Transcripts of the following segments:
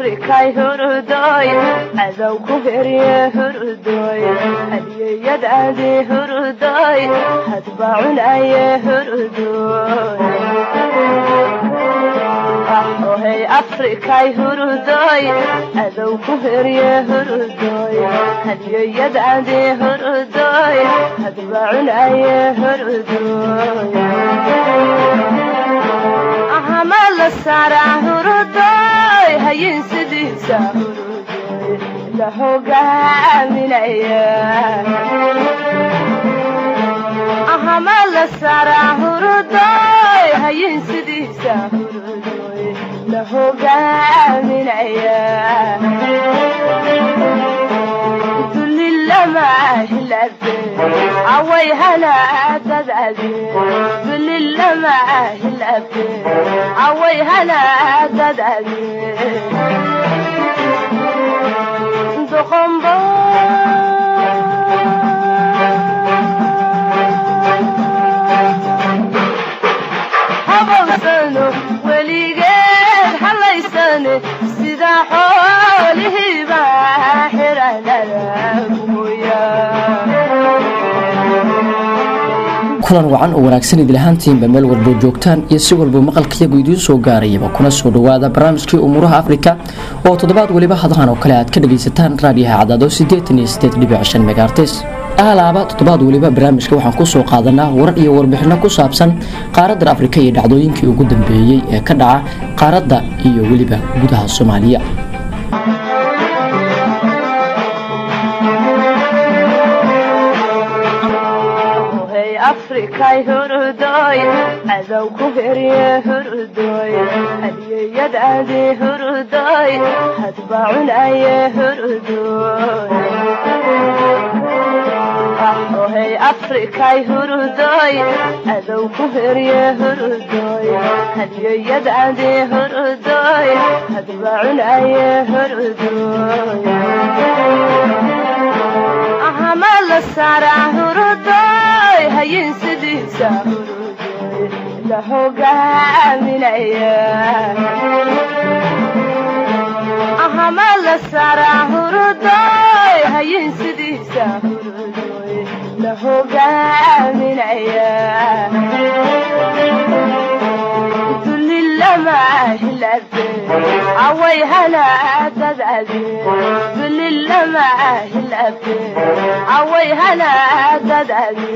afrika hurdoy adow ku heriye hurdoy hadiyadaadi hurdoy hadba cunaye hurdoy ahoy afrika hurdoy adow ku heriye hurdoy hadiyadaadi hurdoy hadba cunaye hurdoy ahamal sara hurdoy hayin sidisa hurdoy la hogaaminaya ahamal sara hurdoy hayin sidisa hurdoy la hogaaminaya ما هلبي عوي هلا تدعبي بالله ما هلبي عوي هلا تدعبي دخنبو هبوسنو وليقين حليسني سيدا حوله باحر kulan wacan oo wanaagsan idil ahaantiinba meel walbo joogtaan iyo si walba maqalkiyagu idiin soo gaarayaba kuna soo dhawaada barnaamijkii umuuraha Afrika oo toddobaad waliba hadahan oo kale aad ka dhageysataan raadiyaha Cadaado 88.5 MHz alaaba toddobaad waliba barnaamijka waxaan ku soo qaadanaa warar iyo warbixino ku saabsan qaaradda Afrika iyo dhacdooyinkii ugu dambeeyay ee ka dhaca qaaradda iyo waliba gudaha Soomaaliya afrika hurdoy adow ku heriye hurdoy hadiyadaadi hurdoy hadba cunaye hurdoy ahoy afrika hurdoy adow ku heriye hurdoy hadiyadaadi hurdoy hadba cunaye hurdoy ahamal sara hurdoy hayin sidisa hurdoy la hogaaminaya ahamal sara hurdoy hayin sidisa hurdoy la hogaaminaya ما هلبي عوي هلا تدعبي بالله ما هلبي عوي هلا تدعبي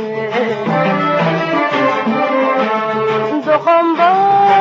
دخنبو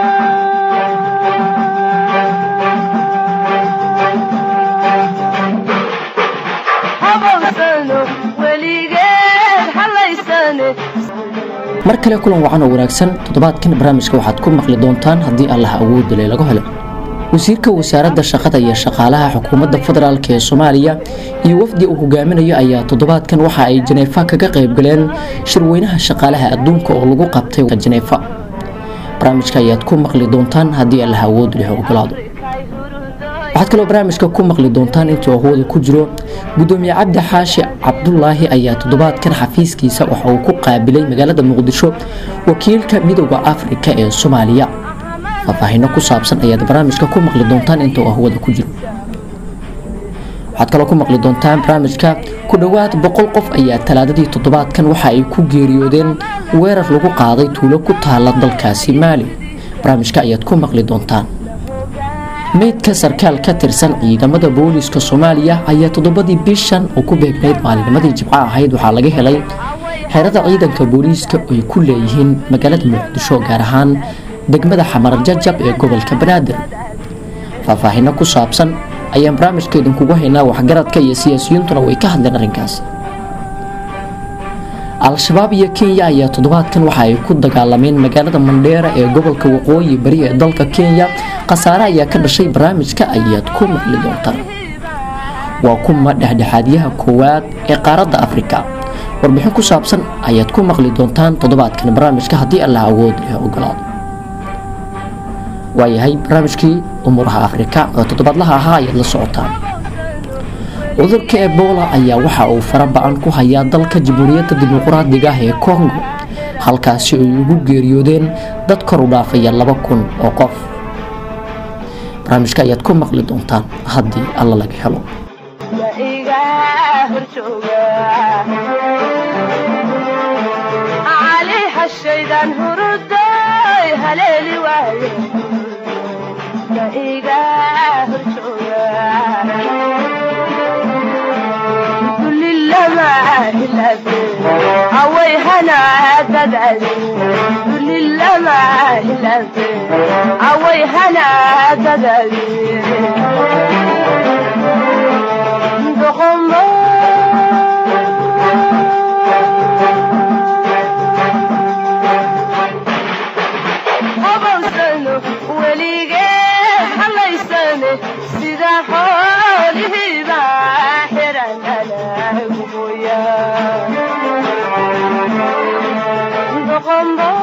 هبوسنو وليقين حليسني mar kale kulan wacan oo wanaagsan toddobaadkan barnaamijka waxaad ku maqli doontaan haddii Allah awood leh laga helo wasiirka wasaaradda shaqada iyo shaqaalaha xukuumadda federaalka ee Soomaaliya iyo wafdi uu hogaaminayo ayaa toddobaadkan waxa ay Geneva kaga qayb galeen shirweynaha shaqaalaha adduunka oo lagu qabtay Geneva barnaamijka ayaad ku maqli doontaan haddii Allah awood leh ogolaado waxaad kaloo barnaamijka ku maqli doontaan intii uu hawada ku jiro gudoomiye Cabdi Xaashi Cabdullaahi ayaa toddobaadkan xafiiskiisa waxa uu ku qaabilay magaalada Muqdisho wakiilka midowga Afrika ee Soomaaliya faahfaahin ku saabsan ayaad barnaamijka ku maqli doontaan intii uu hawada ku jiro waxaad kaloo ku maqli doontaan barnaamijka ku dhawaad 100 qof ayaa talaadadii toddobaadkan waxa ay ku geeriyoodeen weerar lagu qaaday tuulo ku taala dalkaasi Maali barnaamijka ayaad ku maqli doontaan meydka sarkaal ka tirsan ciidamada booliska Soomaaliya ayaa toddobadii bishan oo ku beegnayd maalinnimadii Jimcaha ahayd waxaa laga helay xerada ciidanka booliska ay ku leeyihiin magaalada Muqdisho gaar ahaan degmada Xamar Jajab ee gobolka Banaadir faahfaahin ku saabsan ayaan barnaamijkeedin kugu haynaa waxgaradka iyo siyaasiyiintuna way ka hadleen arrinkaas al-shabaab iyo Kenya ayaa toddobaadkan waxa ay ku dagaalameen magaalada Mandheera ee gobolka Waqooyi Bari ee dalka Kenya qasaare ayaa ka dhashay barnaamijka ayaad ku maqli doontaan waa kuma dhexdhexaadiyaha koowaad ee qaaradda Afrika warbixin ku saabsan ayaad ku maqli doontaan toddobaadkan barnaamijka haddii Allah awood leh ogolaado waayahay barnaamijkii umuuraha Afrika oo toddobaadlaha ahaa ayaad la socotaan cudurka Ebola ayaa waxa uu farabaan ku hayaa dalka Jamhuuriyadda Dimuqraadiga ah ee Congo halkaas oo ugu geeriyoodeen dad kor u dhaafaya 2,000 oo qof barnaamijka ayaad ku maqli doontaan haddii alla laga helo. الشيطان هرداي هلالي وايي يا إيقاه الشويا كل اللي معاه الأبي عوي هنا تدعي كل اللي معاه الأبي عوي هنا تدعي دخمه وليقين الله يساني سيدا حوله باحر أنا قبويا بقنبا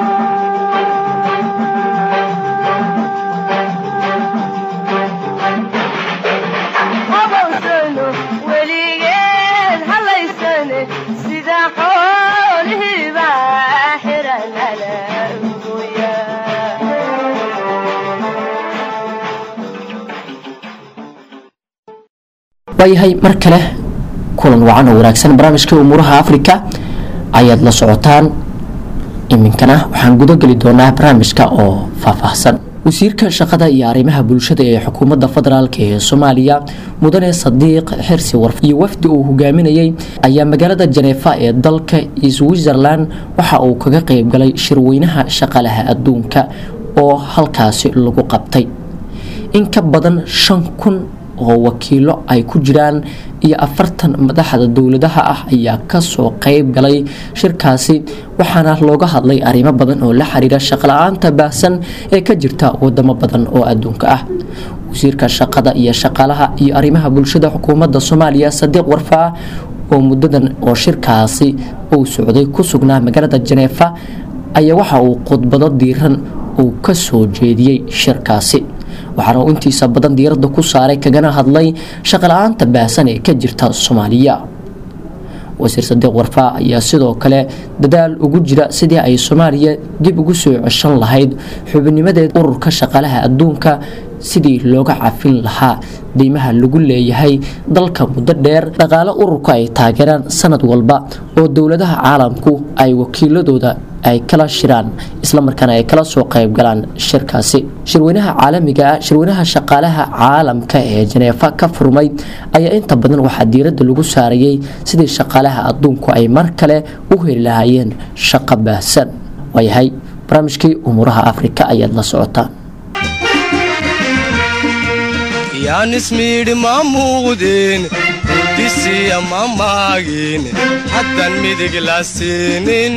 أبوسنو وليقين الله يساني سيدا حوله باحر أنا قبويا waayahay mar kale kulan wacan oo wanaagsan barnaamijka umuuraha Afrika ayaad la socotaan iminkana waxaan gudo gali doonaa barnaamijka oo faahfaahsan. wasiirka shaqada iyo arrimaha bulshada ee xukuumadda federaalka ee Soomaaliya mudane Sadiq Xirsi Warfa iyo wafdi uu hogaaminayay ayaa magaalada Geneva ee dalka Switzerland waxa uu kaga qayb galay shirweynaha shaqaalaha adduunka oo halkaasi lagu qabtay. in ka badan 5,000 oo wakiilo ay ku jiraan iyo 40 madaxda dawladaha ah ayaa ka soo qayb galay shirkaasi waxaana looga hadlay arrimo badan oo la xiriira shaqo la'aanta baahsan ee ka jirta wadamo badan oo adduunka ah. wasiirka shaqada iyo shaqaalaha iyo arrimaha bulshada xukuumadda Soomaaliya Sadiq Warfa oo muddadan oo shirkaasi uu socday ku sugnaa magaalada Geneva ayaa waxa uu khudbado diiran uu ka soo jeediyay shirkaasi waxaana uu intiisa badan diiradda ku saaray kagana hadlay shaqo la'aanta baahsan ee ka jirta Soomaaliya. wasiir Sadiq Warfa ayaa sidoo kale dadaal ugu jira sidii ay Soomaaliya dib ugu soo ceshan lahayd xubinnimadeeda ururka shaqaalaha adduunka sidii looga cafin lahaa deymaha lagu leeyahay dalka muddo dheer dhaqaale ururka ay taageeraan sanad walba oo dawladaha caalamku ay wakiiladooda ay kala shiraan isla markaana ay kala soo qayb galaan shirkaasi. shirweynaha caalamiga ah shirweynaha shaqaalaha caalamka ee Geneva ka furmay ayaa inta badan waxa diiradda lagu saarayay sidii shaqaalaha adduunku ay mar kale u heli lahaayeen shaqo baahsan. waayahay barnaamijkii umuuraha Afrika ayaad la socotaan. yaan ismiidhi maamuudin udisiya maamaagin haddan midig la siinin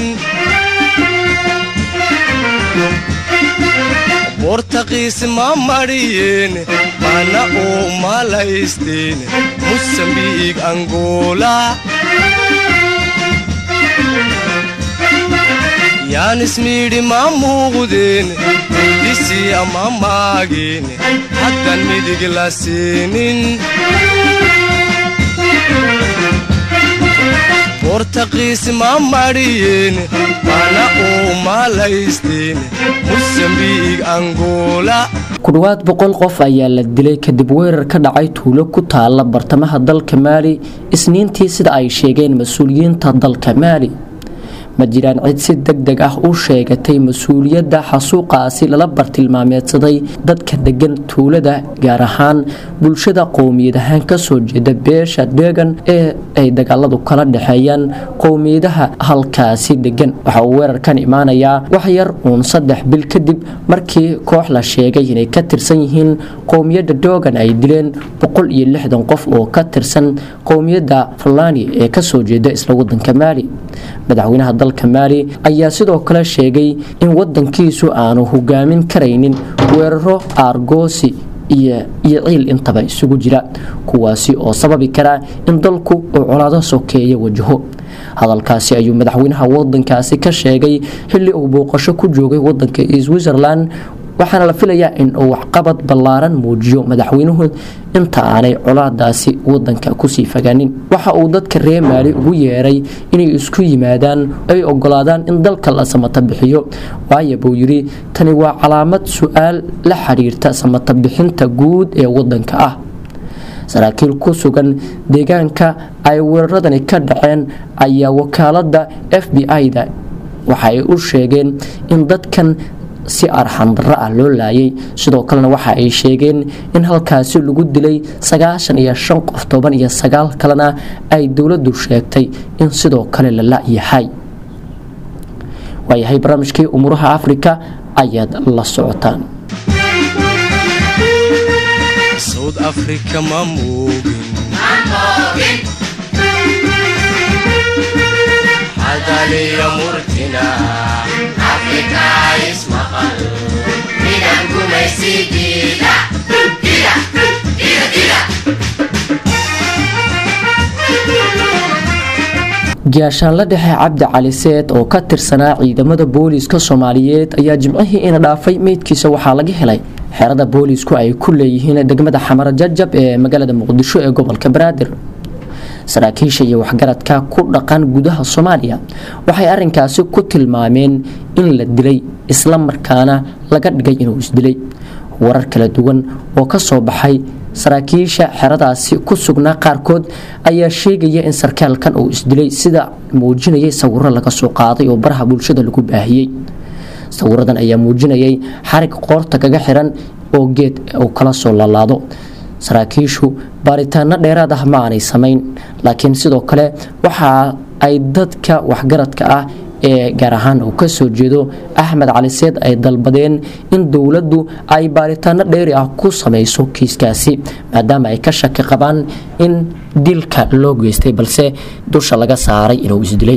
bortaqiis ma mariyeen mana uu malaysteen Mosambiik Angola yaan ismiidhi maamuudin udisiya maamaagin haddan midig la siinin bortaqiis ma mariyeen mana uu malaysteen Mosambiik Angola ku dhawaad 100 qof ayaa la dilay kadib weerar ka dhacay tuulo ku taala bartamaha dalka Mali isniintii sida ay sheegeen mas'uuliyiinta dalka Mali. ma jiraan cid si degdeg ah u sheegatay mas'uuliyadda xasuuqaasi lala bartilmaameedsaday dadka degan tuulada gaar ahaan bulshada qowmiyadahan ka soo jeeda beesha deegan ee ay dagaaladu kala dhaxeeyaan qowmiyadaha halkaasi degan. waxa uu weerarkan imaanayaa wax yar uun 3 bil kadib markii koox la sheegay inay ka tirsan yihiin qowmiyadda Dogan ay dileen 160 qof oo ka tirsan qowmiyadda Fulani ee ka soo jeeda isla wadanka Mali. madaxweynaha dalka Mali ayaa sidoo kale sheegay in wadankiisu aanu hogaamin kareynin weeraro argoosi iyo ciil intaba isugu jira kuwaasi oo sababi kara in dalku uu colaado sokeeyo wajaho. hadalkaasi ayuu madaxweynaha wadankaasi ka sheegay xilli uu booqasho ku joogay wadanka Switzerland waxaana la filayaa in uu waxqabad ballaaran muujiyo madaxweynuhu inta aanay colaadaasi wadanka kusii fogaanin. waxa uu dadka reer Maali ugu yeeray inay isku yimaadaan ay ogolaadaan in dalka la samata bixiyo, waayo buu yiri tani waa calaamad su'aal la xiriirta samata bixinta guud ee wadanka ah. saraakiil ku sugan deegaanka ay weeraradani ka dhaceen ayaa wakaalada FBI-da waxa ay u sheegeen in dadkan si arxan darro ah loo laayay. sidoo kalena waxa ay sheegeen in halkaasi lagu dilay 95 qof, 19 kalena ay dawladdu sheegtay in sidoo kale la laayahay. waayahay barnaamijkii umuuraha Afrika ayaad la socotaan. South Africa ma moogin hadaliya murtina Africa ismaqal midan gumaysigida gaashaanle dhexe Cabdi Cali Seed oo ka tirsanaa ciidamada booliiska Soomaaliyeed ayaa jimcihii ina dhaafay meydkiisa waxaa laga helay xerada booliisku ay ku leeyihiin degmada Xamar Jajab ee magaalada Muqdisho ee gobolka Banaadir. saraakiisha iyo waxgaradka ku dhaqan gudaha Soomaaliya waxay arinkaasi ku tilmaameen in la dilay isla markaana laga dhigay inuu isdilay. warar kala duwan oo ka soo baxay saraakiisha xeradaasi ku sugnaa qaarkood ayaa sheegaya in sarkaalkan uu isdilay sida muujinayay sawirro laga soo qaaday oo baraha bulshada lagu baahiyay. sawiradan ayaa muujinayay xarig qoorta kaga xiran oo geed uu kala soo laalaado. saraakiishu baaritaano dheeraad ah ma aanay samayn, laakiin sidoo kale waxa ay dadka waxgaradka ah ee gaar ahaan uu ka soo jeedo Axmed Cali Seed ay dalbadeen in dawladdu ay baaritaano dheeri ah ku samayso kiiskaasi maadaama ay ka shaki qabaan in dilka loo geystay balse dusha laga saaray inuu isdilay.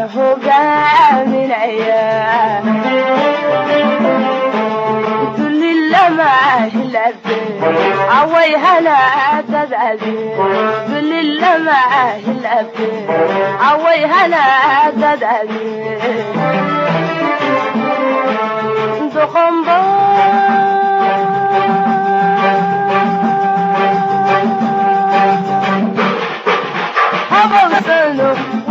عوي هلا تدعي بالله ما هلأبي عوي هلا تدعي دخنبو هبوسنو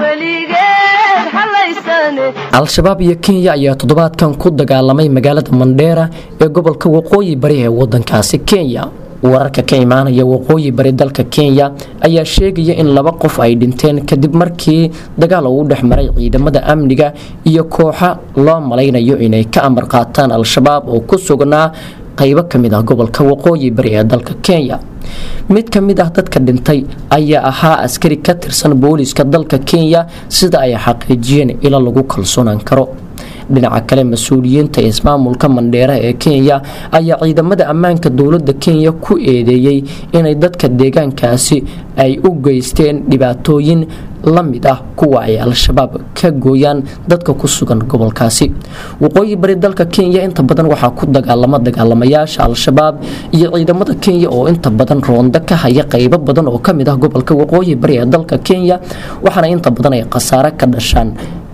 وليجاد حليسني. al-shabaab iyo Kenya ayaa toddobaadkan ku dagaalamay magaalada Mandera ee gobolka waqooyi bari ee wadankaasi Kenya. wararka ka imaanaya waqooyi bari dalka Kenya ayaa sheegaya in 2 qof ay dhinteen kadib markii dagaal uu dhexmaray ciidamada amniga iyo kooxa loo malaynayo inay ka amar qaataan al-shabaab oo ku sugnaa qaybo kamid ah gobolka waqooyi bari ee dalka Kenya. mid kamid ah dadka dhintay ayaa ahaa askari ka tirsan booliiska dalka Kenya sida ay xaqiijiyeen ila lagu kalsoonaan karo. dhinaca kale mas'uuliyiinta ismaamulka Mandera ee Kenya ayaa ciidamada ammaanka dawladda Kenya ku eedeeyay inay dadka deegaankaasi ay u geysteen dhibaatooyin la mid ah kuwa ay al-shabaab ka gooyaan dadka ku sugan gobolkaasi. waqooyi bari dalka Kenya inta badan waxa ku dagaalamayaasha al-shabaab iyo ciidamada Kenya oo inta badan roonda ka haya qaybo badan oo kamid ah gobolka waqooyi bari ee dalka Kenya waxaana inta badan ay khasaare ka dhashaan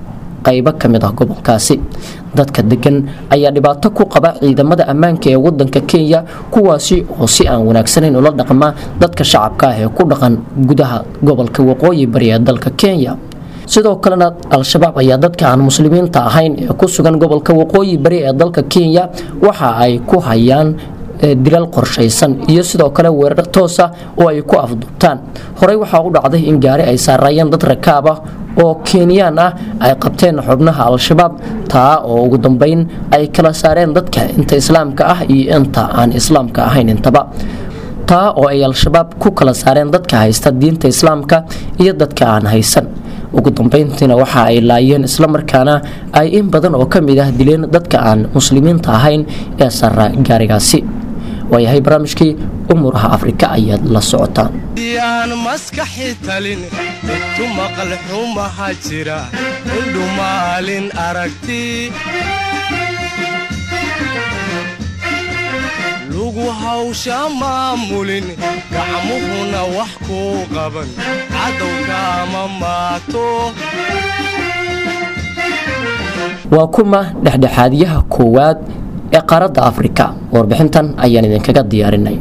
qaybo kamid ah gobolkaasi. dadka degan ayaa dhibaato ku qaba ciidamada ammaanka ee wadanka Kenya kuwaasi oo si aan wanaagsaneyn ula dhaqma dadka shacabka ah ee ku dhaqan gudaha gobolka waqooyi bari ee dalka Kenya. sidoo kalena al-shabaab ayaa dadka aan muslimiinta ahayn ee ku sugan gobolka waqooyi bari ee dalka Kenya waxa ay ku hayaan dilal qorshaysan iyo sidoo kale weerar toos ah oo ay ku afduubtaan. horey waxa uu dhacday in gaari ay saarayeen dad rakaab ah oo Kenyan ah ay qabteen xubnaha al-shabaab taa oo ugu dambeyn ay kala saareen dadka inta islaamka ah iyo inta aan islaamka ahayn intaba. taa oo ay al-shabaab ku kala saareen dadka haysta diinta islaamka iyo dadka aan haysan. ugu dambeyntiina waxa ay laayeen isla markaana ay in badan oo kamid ah dileen dadka aan muslimiinta ahayn ee sarra gaarigaasi. waayahay barnaamijkii umuuraha Afrika ayaad la socotaan. yaan maskaxi talin intu maqal xumaha jira indhu maalin aragti lugu hawsha maamulin gacmuhuna wax ku qaban cadowga ama maato. waa kuma dhexdhexaadiyaha koowaad ee qaaradda Afrika. Warbixintan ayaan idinkaga diyaarinay.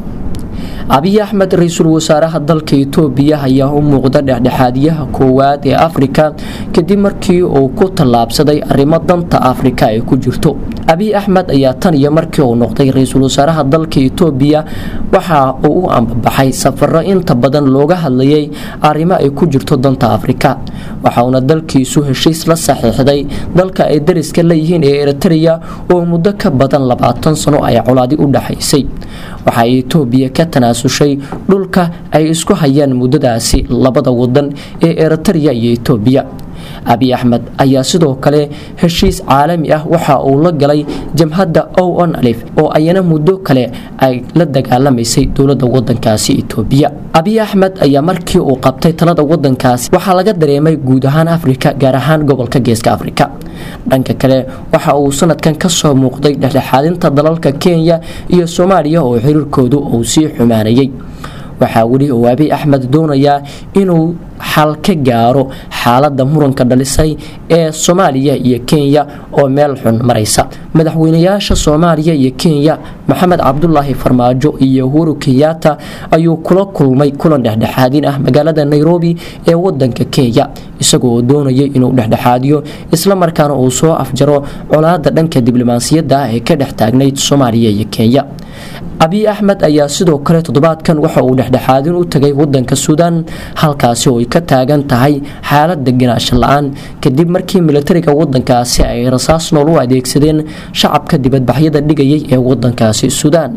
Abiy Ahmed ra'iisul wasaaraha dalka Itoobiya ayaa u muuqda dhexdhexaadiyaha koowaad ee Afrika kadib markii uu ku tallaabsaday arrimo danta Afrika ay ku jirto. Abiy Ahmed ayaa tan iyo markii uu noqday ra'iisul wasaaraha dalka Itoobiya waxa uu u ambabaxay safarro inta badan looga hadlayay arrimo ay ku jirto danta Afrika. Waxa uu dalkiisu heshiis la saxiixday dalka ay dariska leeyihiin ee Eritrea oo muddo ka badan 20 sano ay colaadi u dhaxaysay. Waxa Itoobiya ka tanaasushay dhulka ay isku hayaan muddadaasi labada wadan ee Eritrea iyo Itoobiya. Abiy Ahmed ayaa sidoo kale heshiis caalami ah waxa uu la galay jamhadda ONLF oo ayana muddo kale ay la dagaalamaysay dowladda wadankaasi Itoobiya. Abiy Ahmed ayaa markii uu qabtay talada wadankaasi waxa laga dareemay guud ahaan Afrika gaar ahaan gobolka Geeska Afrika. Dhanka kale waxa uu sanadkan ka soo muuqday dhexdhexaadinta dalalka Kenya iyo Soomaaliya oo xiriirkoodu uu sii xumaanayay. waxa wali uu Abiy Ahmed doonayaa inuu xal ka gaaro xaaladda muranka dhalisay ee Soomaaliya iyo Kenya oo meel xun maraysa. Madaxweynayaasha Soomaaliya iyo Kenya Maxamed Cabdullaahi Farmaajo iyo Uhuru Kenyatta ayuu kula kulmay kulan dhexdhexaadin ah magaalada Nairobi ee wadanka Kenya isagoo doonaya inuu dhexdhexaadiyo isla markaana uu soo afjaro colaadda dhanka diblomaasiyadda ee ka dhex taagnayd Soomaaliya iyo Kenya. Abiy Ahmed ayaa sidoo kale toddobaadkan waxa uu dhexdhexaadin u tagay wadanka Suudaan halkaas oo ay ka taagan tahay xaalad deganaansho la'aan kadib markii militariga wadankaasi ay rasaas nool u adeegsadeen shacabka dibadbaxyada dhigayay ee wadankaasi Suudaan.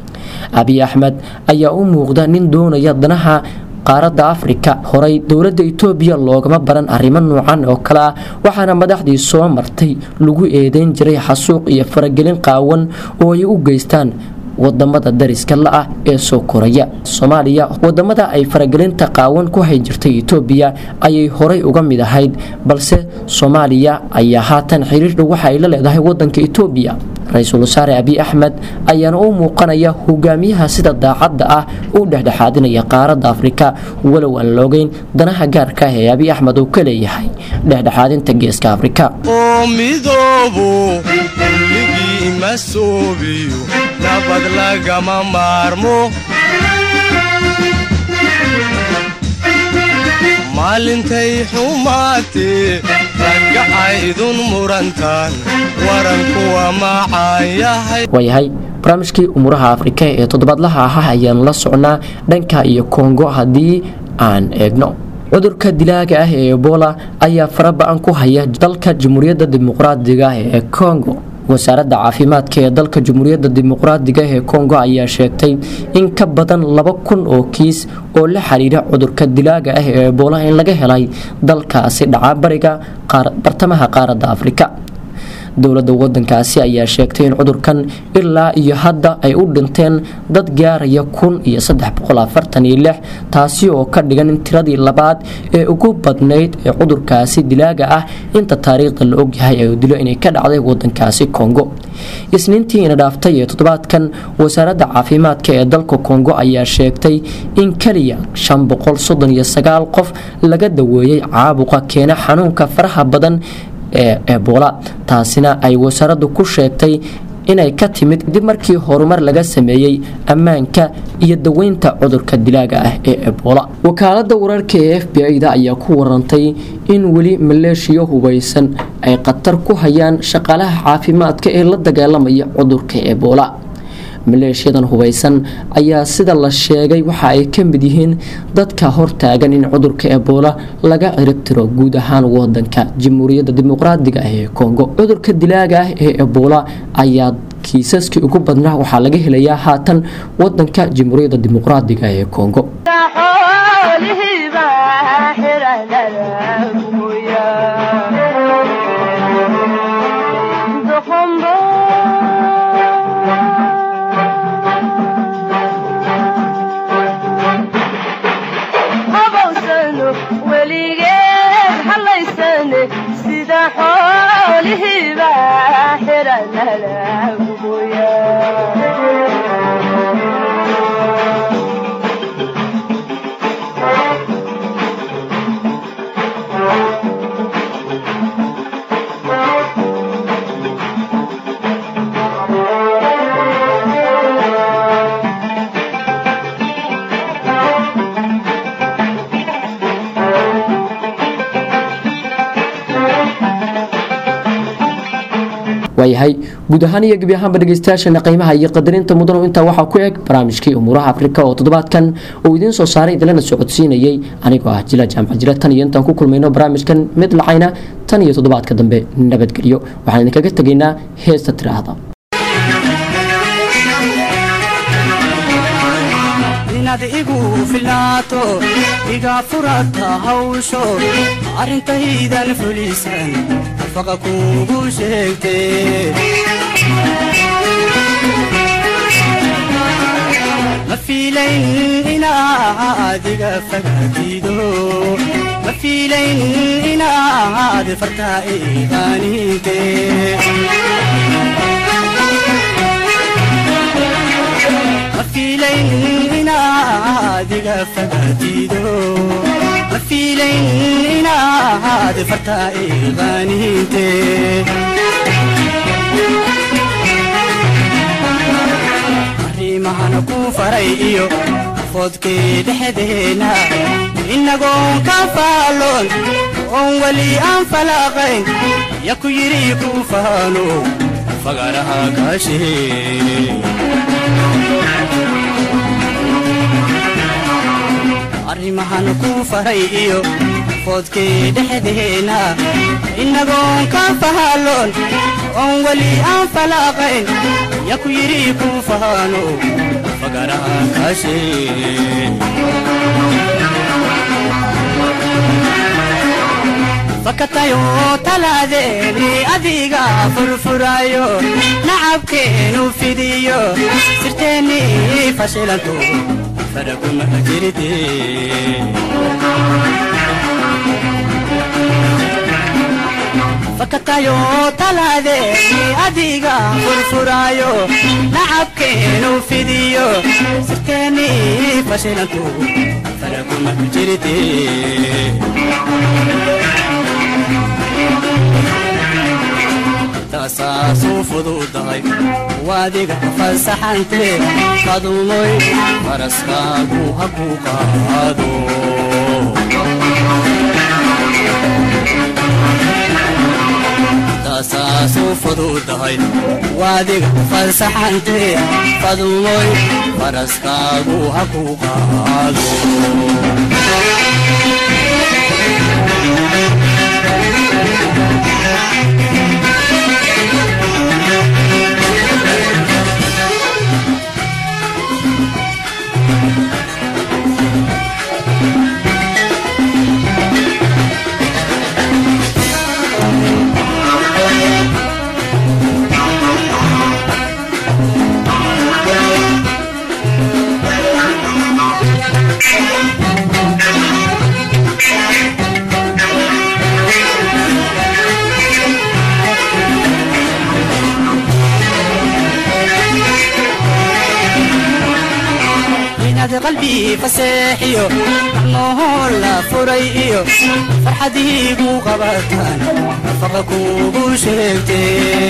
Abiy Ahmed ayaa u muuqda nin doonaya danaha qaaradda Afrika. Horay dowladda Itoobiya loogama baran arrimo noocan oo kala waxaana madaxdii soo martay lagu eedeyn jiray xasuuq iyo faragelin qaawan oo ay u geystaan wadamada dariska la ah ee soo koraya. Soomaaliya wadamada ay faragelinta qaawan ku hay jirtay Itoobiya ayay horay uga mid ahayd balse Soomaaliya ayaa haatan xiriir dhow waxa ay la leedahay wadanka Itoobiya. Ra'iisul Wasaare Abiy Ahmed ayaana u muuqanaya hogaamiyaha sida daacadda ah u dhexdhexaadinaya qaaradda Afrika walow aan loogeyn danaha gaarka ah ee Abiy Ahmed uu ka leeyahay dhexdhexaadinta Geeska Afrika. oo midoobo ligii ma soobiyo nabad lagama maarmo maalintay xumaatee ragacaydun murantaan waranku waa macaayahay. waayahay barnaamijkii umuraha Afrika ee toddobaadlaha ah ayaan la socnaa dhanka iyo Kongo haddii aan eegno. cudurka dilaaga ah ee Ebola ayaa faraba'an ku haya dalka Jamhuuriyadda Dimuqraadiga ah ee Kongo. wasaaradda caafimaadka ee dalka Jamhuuriyadda Dimuqraadiga ah ee Kongo ayaa sheegtay in ka badan 2,000 oo kiis oo la xiriira cudurka dilaaga ah ee Ebola in laga helay dalkaasi dhaca bariga bartamaha qaaradda Afrika. dowladda wadankaasi ayaa sheegtay in cudurkan ilaa iyo hadda ay u dhinteen dad gaaraya 1346 taasi oo ka dhigan in tiradii labaad ee ugu badnayd ee cudurkaasi dilaaga ah inta taariikhda la og yahay ay dilo inay ka dhacday wadankaasi Kongo. Isniintii ina dhaaftay ee toddobaadkan wasaaradda caafimaadka ee dalka Kongo ayaa sheegtay in kaliya 539 qof laga daweeyay caabuqa keena xanuunka faraha badan ee Ebola. taasina ay wasaaraddu ku sheegtay inay ka timid dib markii horumar laga sameeyay ammaanka iyo daweynta cudurka dilaaga ah ee Ebola. wakaaladda wararka ee FBI-da ayaa ku warantay in wali maleeshiyo hubeysan ay qatar ku hayaan shaqaalaha caafimaadka ee la dagaalamaya cudurka Ebola. maleeshiyadan hubeysan ayaa sida la sheegay waxa ay ka mid yihiin dadka hortaagan in cudurka Ebola laga ciribtiro guud ahaan wadanka Jamhuuriyadda Dimuqraadiga ah ee Kongo. cudurka dilaaga ah ee Ebola ayaa kiisaskii ugu badnaa waxa laga helayaa haatan wadanka Jamhuuriyadda Dimuqraadiga ah ee Kongo. waayahay guud ahaan iyo gebi ahaanba dhegeystayaashana qiimaha iyo qadarinta mudan intaa waxaa ku eg barnaamijkii umuuraha Afrika oo toddobaadkan uu idiin soo saaray idilana socodsiinayay anigoo ah Jila Jaamac Jila tan iyo intaan ku kulmayno barnaamijkan mid lacayna tan iyo toddobaadka dambe nabadgelyo waxaan idinkaga tegaynaa heesta tiraahda igu filaato iga furata hawsho arintaydan fulisan faqa kugu sheegtay ma fiilayn inaad iga fagaatido ma fiilayn inaad farta iiqaaninte ma fiilayn adiga fagaatido ma fiilayn inaad farta iiqaaninte arrimahan ku faray iyo fodkii dhexdeena inagoon ka faaloon oon weli aan falaaqayn ya ku yidhi ku faano fagaraha kaashee arrimahan ku faray iyo fodkii dhexdeena inagoon ka faaloon oon weli aan falaaqayn ya ku yidhi ku faano fagaraha kaashee fakatayo talaadeeni adiga furfurayo nacabkeenu fidiyo sirteeni fashilanto faraguma jirte fakatayo talaadeeni adiga furfurayo nacabkeenu fidiyo sirteeni fashilanto faraguma jirte tasaasu fududahay waadiga fasaxante qadumoy faraskaagu haku qaado tasaasu fududahay waadiga fasaxante qadumoy faraskaagu haku qaado قلبي فسيحيو نهولا فريئيو فرحدي قو قبطان فقكو بوشيكتي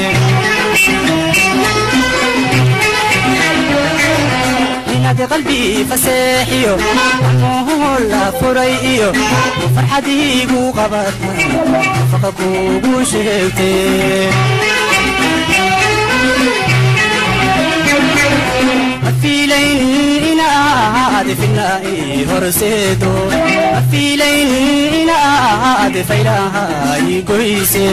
نادي قلبي فسيحيو نهولا فريئيو فرحدي قو قبطان فقكو بوشيكتي فيلين inaad finaa'i horseedo ma fiilayn inaad faylahay goyse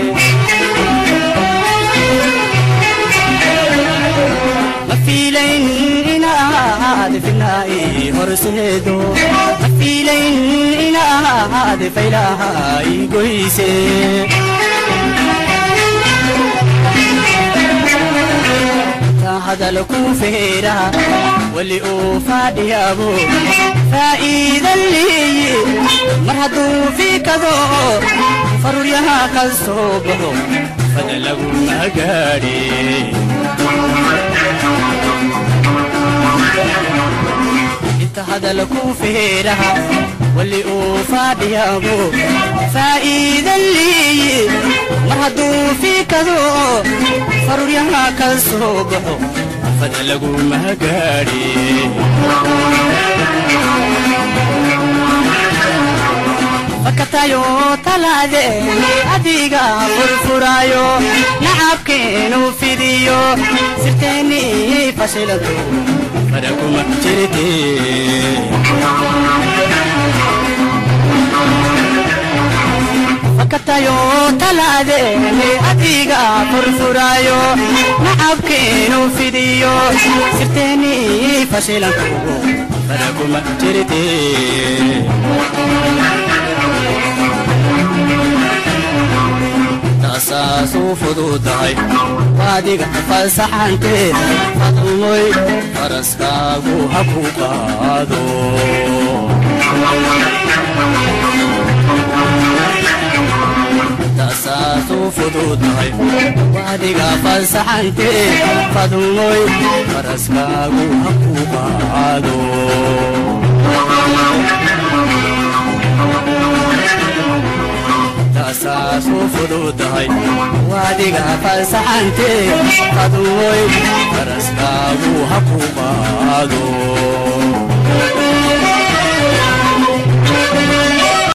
ma fiilayn inaad finaa'i horseedo ma fiilayn inaad faylahay goyse هذا الكوفيرة واللي أوفادي أبو فإذا اللي مرهدوا في كذو فروريها كالصوبه فدلقوا مقاري انت هذا الكوفيرة واللي أوفادي أبو فإذا اللي مرهدوا في كذو فروريها كالصوبه فدلقوا مقاري فكتايو تلادي أديقا فرفرايو نعبك نعبكين فيديو سرتني فشلتو فدكم جرتي فكتايو تلاديني أديغا فرفرايو نعبكين فيديو سرتني فشلتو فدكم جرتي تاساسو فدوداي واديغا فالسحانتي فاطموي فرسكاغو حقوقادو تاساسو فدوداي واديغا فالسحانتي فاطموي فرسكاغو حقوقادو تاساسو فدوداي واديغا فالسحانتي فاطموي فرسكاغو حقوقادو